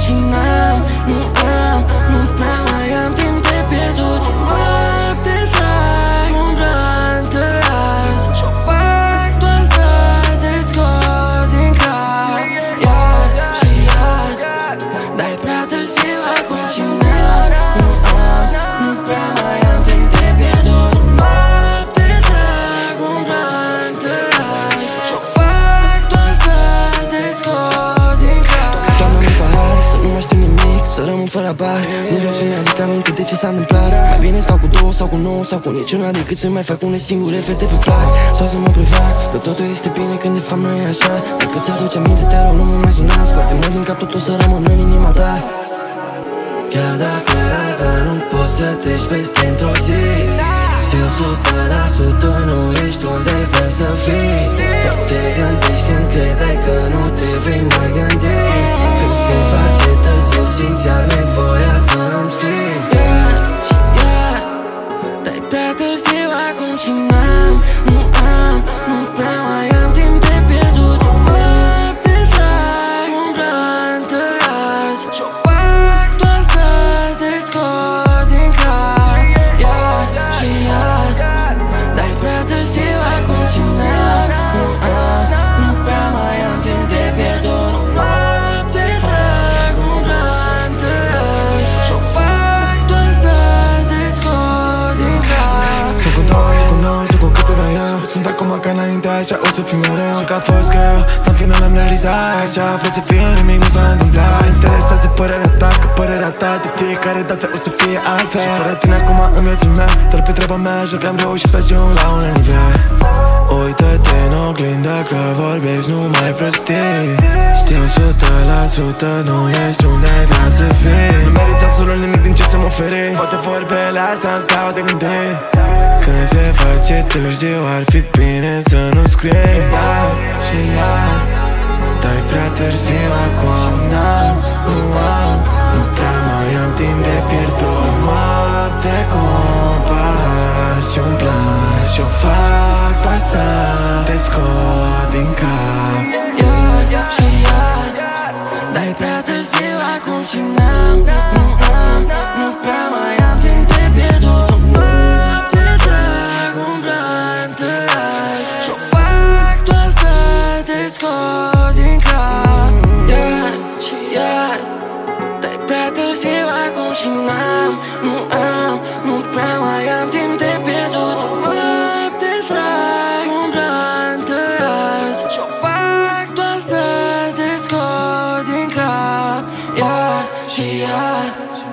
și nu prea mai am timp de pierdut. Noapte trag un plan de ars și-o fac doar să te scot din cap. Iar și iar, dar e prea târziu acum și nu prea mai am timp de pierdut. Noapte trag un plan de ars și-o fac doar să te scot din cap. Toarnă-mi pahar, să nu mai știu nimic, să rămân fără bar. Nu vreau să-mi aduc aminte de ce s-a întâmplat. Mai bine stau cu două sau cu nouă sau cu niciuna, decât să mai fac unei singure fete pe plac. Sau să mă prefac că totul este bine când de fapt nu e așa. Dacă ți-aduce aminte, te rog, nu mă mai suna. Scoate-mă din cap, totul să rămână în inima ta. Chiar dacă ai vrea, nu poți să treci peste într-o zi. Știu 100% nu ești unde vrei să fii. Doar te gândești când credeai că nu te vei mai gândi. Când se face târziu, simți iar nevoia să-mi scrii. Iar și iar, dar e prea târziu acum și nu prea mai am timp de pierdut. Noapte trag un plan de ars și-o fac doar să te scot din cap. Iar și iar, dar e prea târziu acum și nu prea mai am timp de pierdut. Noapte trag un plan de ars și-o fac doar să te scot din cap. Sunt cu două, sunt cu nouă, sunt cu câte vreau eu. Sunt acum ca înainte, așa o să fiu mereu. Că a fost greu, dar în final am realizat. Așa vreau să fie, nimic nu s-a întâmplat. Interesează părerea ta, că părerea ta de fiecare dată o să fie altfel. Și fără tine acum în viața mea, doar pe treaba mea, jur că am reușit să ajung la un alt nivel. Uită-te în oglindă că vorbești numai prostii. Știu 100% nu ești unde ai vrea să fii. Nu meriți absolut nimic din ce ți-am oferit. Poate vorbele astea îmi stau de gândit. Când se face târziu ar fi bine să nu scrii. Iar și iar, dar e prea târziu acum. Nu prea mai am timp de pierdut. Noapte cu un pahar și un plan și-o fac doar să te scot din cap. Iar și iar, dar e prea târziu acum și nu prea mai am timp de pierdut. Noapte trag un plan de ars și-o fac doar să te scot din cap. Iar și iar, dar e prea târziu acum și nu prea mai am timp de pierdut. Noapte trag un plan de ars și-o fac doar să te scot din cap. Iar și iar.